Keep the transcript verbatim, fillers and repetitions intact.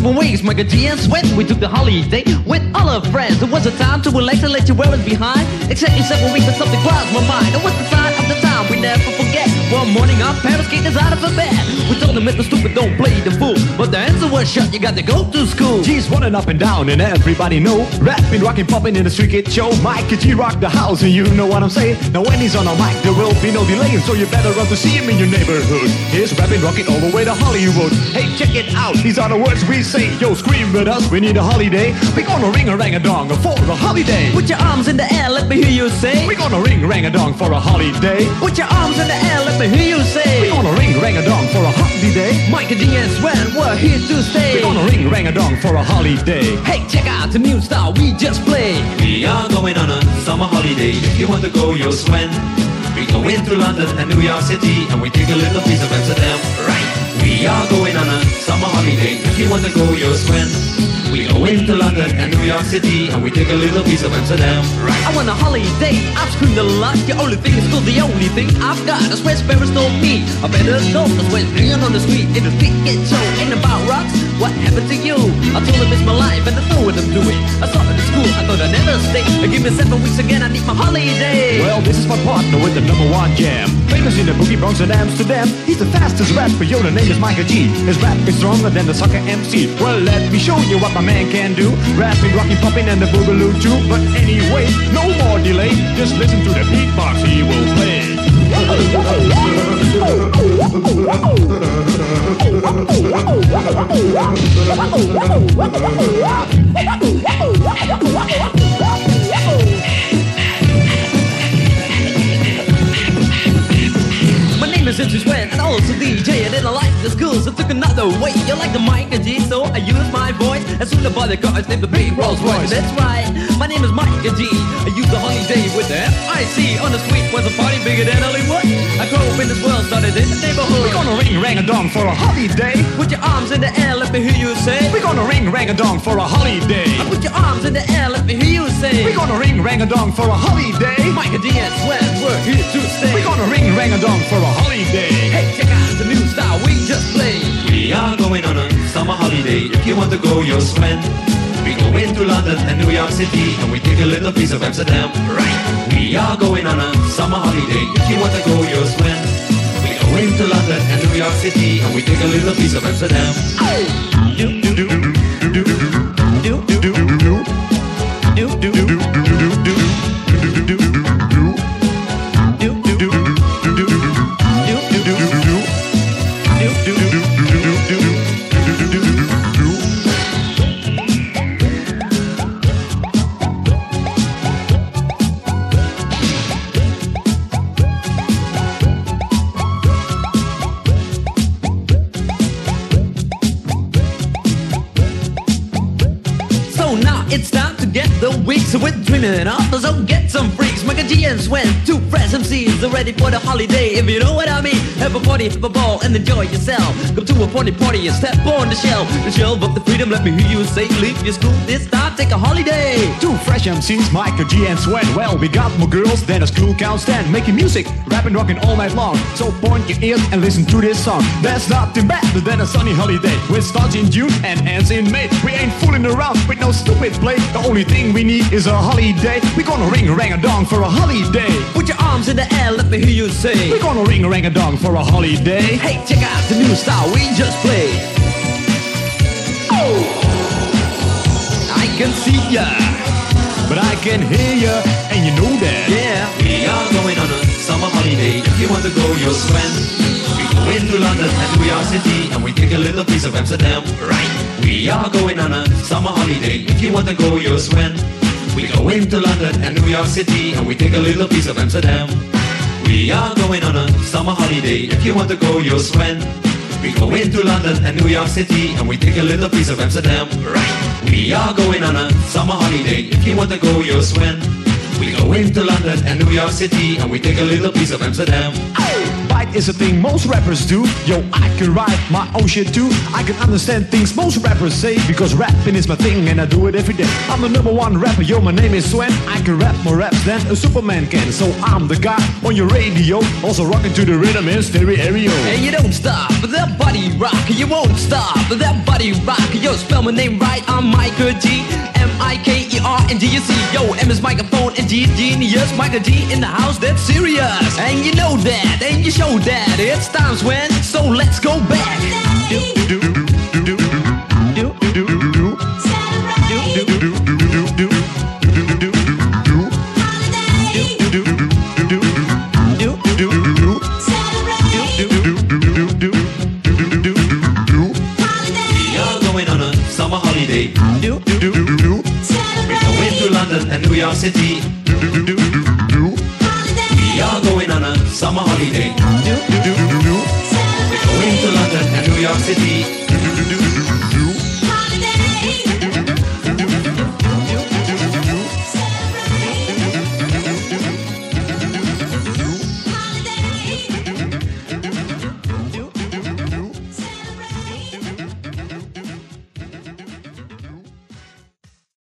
seven weeks, Michael G and Sweat. We took the holiday with all our friends. It was a time to relax and let you wear us behind. Exactly seven weeks and something crossed my mind. It was the sign of the time we never forget. One morning our parents kicked us out of the bed. We told them Mister Stupid, don't play the fool. But the answer was shut, you got to go to school. G's running up and down and everybody know. Rapping, rocking, popping in the street kid show. Mike G rock the house and you know what I'm saying. Now when he's on a mic there will be no delay, so you better run to see him in your neighborhood. He's rapping, rocking all the way to Hollywood. Hey, check it out, these are the words we say. Yo, scream with us, we need a holiday. We gonna ring a rang a dong for a holiday. Put your arms in the air, let me hear you say. We gonna ring rang a dong for a holiday. Put your arms in the air, let me hear you say. We gonna ring rang a dong for a holiday. Mike and G and Sweat, we're here to stay. We gonna ring rang a dong for a holiday. Hey, check out the new style we just played. We are going on a summer holiday. If you want to go, you'll swim. We go into London and New York City, and we take a little piece of Amsterdam. Right. We are going on a summer holiday. If you want to go, you'll swim. We go into London and New York City, and we take a little piece of Amsterdam. Right. I want a holiday, I've screamed a lot. The only thing is still the only thing I've got. That's where parents told me I better go. That's where hanging on the street in the street get show. Ain't about rocks, what happened to you? I told them it's my life and I know what I'm doing. I started at school, I thought I'd never stay. Give me seven weeks again, I need my holiday. Well, this is my partner with the number one jam. Famous in the boogie Bronx and Amsterdam. He's the fastest rapper, yo, the name is Michael G. His rap is stronger than the soccer M C. Well, let me show you what my man can do. Rapping, rocking, popping, and the boogaloo too. But anyway, no more delay. Just listen to the beatbox he will play. My name is Andrew Sweat and also D J. And then I like the school, so took another way. You like the Mike and G, so I use my voice. As soon as I buy the car, I named the big Rolls Royce. That's right, my name is Mike and G. I use the holiday with the F I C. On the street was a party bigger than Hollywood. I grew up in this world, started in the neighborhood. We're gonna ring rang a dong for a holiday. Put your arms in the air, let me hear you say. We're gonna ring rang a dong for a holiday. Put your arms in the air, let me hear you say. We're gonna ring rang a dong for a holiday. Mike and G and Sweat, we're here to stay. We're gonna ring rang a dong for a holiday. Hey, check out the new style we just played. We are going on a summer holiday. If you want to go, you'll swim. We go into London and New York City, and we take a little piece of Amsterdam. Right. We are going on a summer holiday. If you want to go, you'll swim. We go into London and New York City, and we take a little piece of Amsterdam. Do do do do do do do do do do do do do do. It's time to get the weeks, so we're dreaming it up, so get some freaks. Michael G and Swen, two fresh M Cs, are ready for the holiday, if you know what I mean. Have a party, have a ball, and enjoy yourself. Come to a party party and step on the shelf. The shelf of the freedom, let me hear you say. Leave your school this time, take a holiday. Two fresh M Cs, Michael G and Swen. Well, we got more girls than a school can't stand. Making music, rapping, rocking all night long. So point your ears and listen to this song. There's nothing better than a sunny holiday. Which starts in June and ends in May. We ain't fooling around with no stupid play. The only thing we need is a holiday. We're gonna ring a rang a dong for a holiday. Put your arms in the air, let me hear you say. We're gonna ring a rang a dong for a holiday. Hey, check out the new style we just played. Oh, I can see ya, but I can hear ya, and you know that. Yeah, we are going on a summer holiday. If you want to go, you'll swim. We go into London and New York City, and we take a little piece of Amsterdam. Right. We are going on a summer holiday. If you want to go, you'll swim. We go into London and New York City, and we take a little piece of Amsterdam. We are going on a summer holiday. If you want to go, you'll swim. We go into London and New York City, and we take a little piece of Amsterdam. Right. We are going on a summer holiday. If you want to go, you'll swim. We go into London and New York City, and we take a little piece of Amsterdam. By write is a thing most rappers do. Yo, I can write my own shit too. I can understand things most rappers say, because rapping is my thing and I do it every day. I'm the number one rapper, yo, my name is Sven. I can rap more raps than a Superman can. So I'm the guy on your radio, also rocking to the rhythm in stereo. And you don't stop, that body rock. You won't stop, that body rock. Yo, spell my name right, I'm Michael G. M I K E R N D C. Yo, M is microphone and G is genius. Michael G in the house, that's serious. And you know that, and you show that. It's times when, so let's go back. Do, do, do, do, do, do, do, do, do, do. Summer holiday. We're going to London and New York City. We are going on a summer holiday. We're going to London and New York City.